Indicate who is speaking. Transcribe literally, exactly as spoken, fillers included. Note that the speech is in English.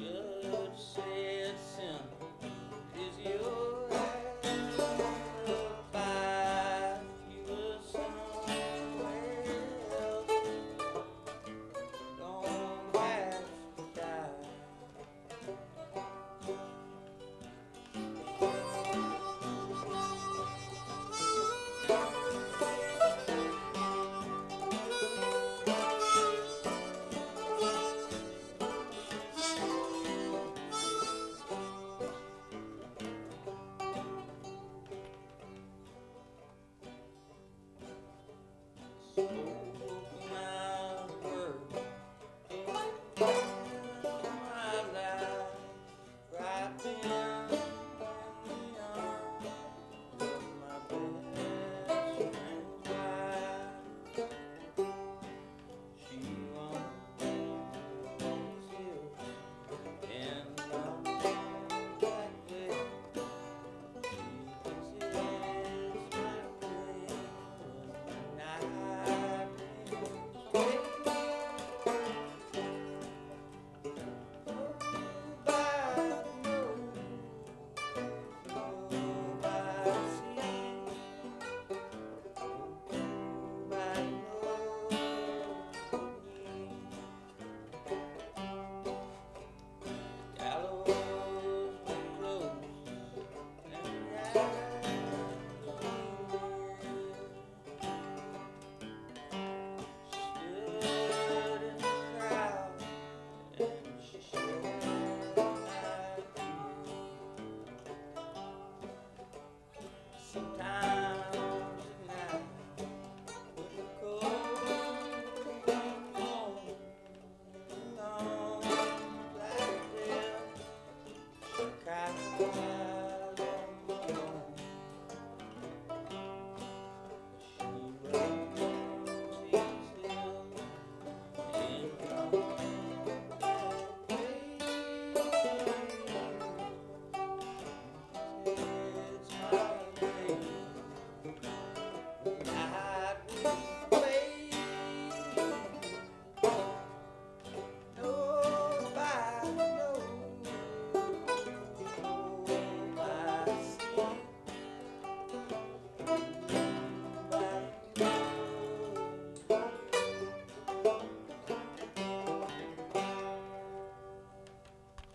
Speaker 1: Should say it's simple. Is your alibi you were somewhere else? Don't have to die. Spoke my words my life right then in the arms of my best friend's wife. She was here and not that way. She considers my way when I sometimes at night, when the cold comes on, and on black veil, she cries on my own. She runs these hills in that way. It's my way. Night